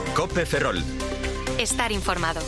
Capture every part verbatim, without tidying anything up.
COPE Ferrol. Estar informado.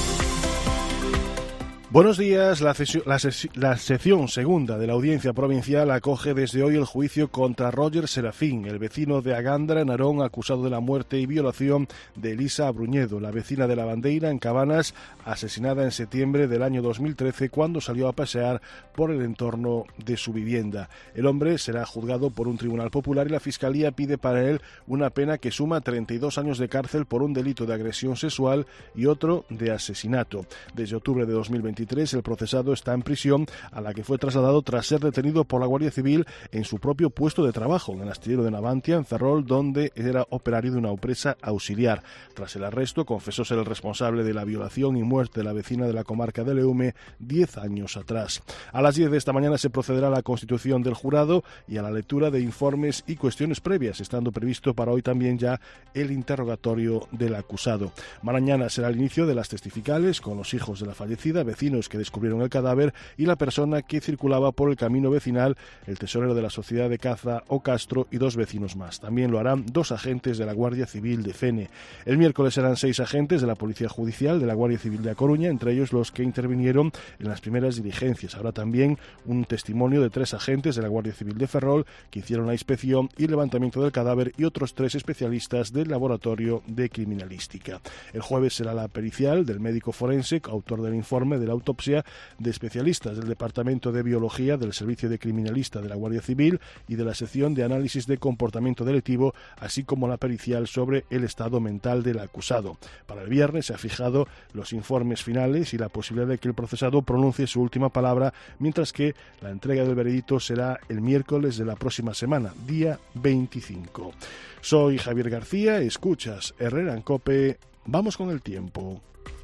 Buenos días. La, sesión, la, sesi, la sección segunda de la Audiencia Provincial acoge desde hoy el juicio contra Roger Serafín, el vecino de Agandra, en Narón, acusado de la muerte y violación de Elisa Abruñedo, la vecina de La Bandeira, en Cabanas, asesinada en septiembre del año dos mil trece cuando salió a pasear por el entorno de su vivienda. El hombre será juzgado por un tribunal popular y la Fiscalía pide para él una pena que suma treinta y dos años de cárcel por un delito de agresión sexual y otro de asesinato. Desde octubre de dos mil veintitrés el procesado está en prisión, a la que fue trasladado tras ser detenido por la Guardia Civil en su propio puesto de trabajo, en el astillero de Navantia, en Ferrol, donde era operario de una empresa auxiliar. Tras el arresto, confesó ser el responsable de la violación y muerte de la vecina de la comarca de Leume diez años atrás. A las diez de esta mañana se procederá a la constitución del jurado y a la lectura de informes y cuestiones previas, estando previsto para hoy también ya el interrogatorio del acusado. Mañana será el inicio de las testificales con los hijos de la fallecida, vecinos que descubrieron el cadáver y la persona que circulaba por el camino vecinal, el tesorero de la Sociedad de Caza o Castro y dos vecinos más. También lo harán dos agentes de la Guardia Civil de Fene. El miércoles serán seis agentes de la Policía Judicial de la Guardia Civil de A Coruña, entre ellos los que intervinieron en las primeras diligencias. Habrá también un testimonio de tres agentes de la Guardia Civil de Ferrol que hicieron la inspección y levantamiento del cadáver y otros tres especialistas del Laboratorio de Criminalística. El jueves será la pericial del médico forense, autor del informe de la autopsia, de especialistas del Departamento de Biología del Servicio de Criminalista de la Guardia Civil y de la sección de análisis de comportamiento delictivo, así como la pericial sobre el estado mental del acusado. Para el viernes se ha fijado los informes finales y la posibilidad de que el procesado pronuncie su última palabra, mientras que la entrega del veredicto será el miércoles de la próxima semana, día veinticinco. Soy Javier García, escuchas Herrera en COPE. Vamos con el tiempo.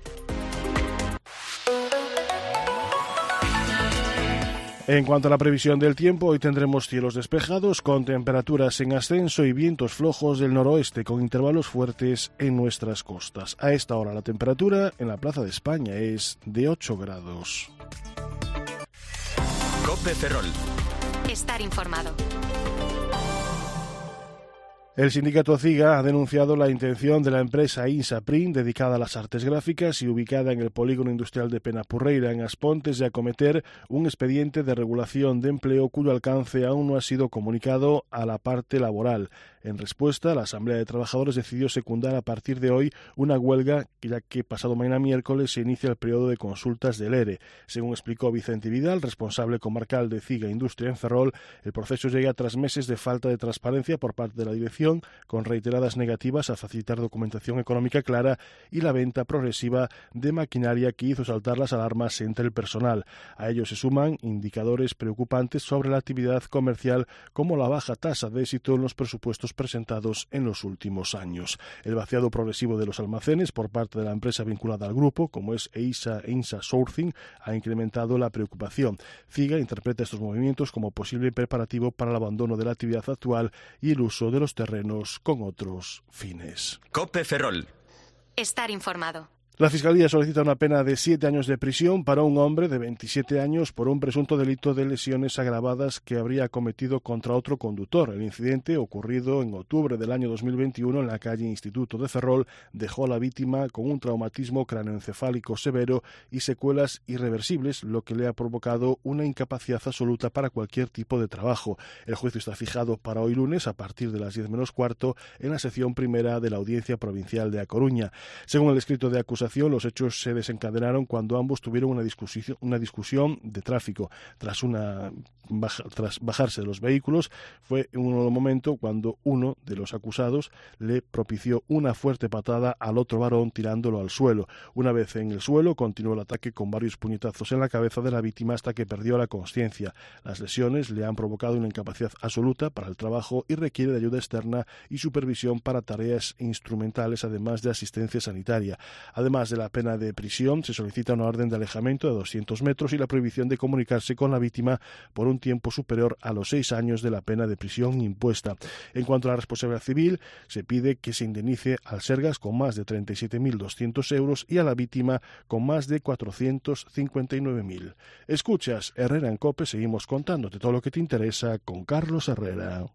En cuanto a la previsión del tiempo, hoy tendremos cielos despejados con temperaturas en ascenso y vientos flojos del noroeste con intervalos fuertes en nuestras costas. A esta hora la temperatura en la Plaza de España es de ocho grados. COPE Ferrol. Estar informado. El sindicato CIGA ha denunciado la intención de la empresa Insaprim, dedicada a las artes gráficas y ubicada en el polígono industrial de Penapurreira, en As Pontes, de acometer un expediente de regulación de empleo cuyo alcance aún no ha sido comunicado a la parte laboral. En respuesta, la Asamblea de Trabajadores decidió secundar a partir de hoy una huelga, ya que pasado mañana miércoles se inicia el periodo de consultas del ERE. Según explicó Vicente Vidal, responsable comarcal de CIGA Industria en Ferrol, el proceso llega tras meses de falta de transparencia por parte de la dirección, con reiteradas negativas a facilitar documentación económica clara y la venta progresiva de maquinaria que hizo saltar las alarmas entre el personal. A ello se suman indicadores preocupantes sobre la actividad comercial, como la baja tasa de éxito en los presupuestos presentados en los últimos años. El vaciado progresivo de los almacenes por parte de la empresa vinculada al grupo, como es EISA e INSA Sourcing, ha incrementado la preocupación. CIGA interpreta estos movimientos como posible preparativo para el abandono de la actividad actual y el uso de los terrenos con otros fines. COPE Ferrol. Estar informado. La Fiscalía solicita una pena de siete años de prisión para un hombre de veintisiete años por un presunto delito de lesiones agravadas que habría cometido contra otro conductor. El incidente, ocurrido en octubre del año dos mil veintiuno en la calle Instituto de Ferrol, dejó a la víctima con un traumatismo cráneoencefálico severo y secuelas irreversibles, lo que le ha provocado una incapacidad absoluta para cualquier tipo de trabajo. El juicio está fijado para hoy lunes a partir de las diez menos cuarto en la sección primera de la Audiencia Provincial de A Coruña. Según el escrito de acusación, los hechos se desencadenaron cuando ambos tuvieron una discusión, una discusión de tráfico. Tras, una, baja, tras bajarse de los vehículos, fue en un momento cuando uno de los acusados le propició una fuerte patada al otro varón, tirándolo al suelo. Una vez en el suelo, continuó el ataque con varios puñetazos en la cabeza de la víctima hasta que perdió la consciencia. Las lesiones le han provocado una incapacidad absoluta para el trabajo y requiere de ayuda externa y supervisión para tareas instrumentales, además de asistencia sanitaria. Además de la pena de prisión, se solicita una orden de alejamiento de doscientos metros y la prohibición de comunicarse con la víctima por un tiempo superior a los seis años de la pena de prisión impuesta. En cuanto a la responsabilidad civil, se pide que se indemnice al Sergas con más de treinta y siete mil doscientos euros y a la víctima con más de cuatrocientos cincuenta y nueve mil. Escuchas Herrera en COPE, seguimos contándote todo lo que te interesa con Carlos Herrera.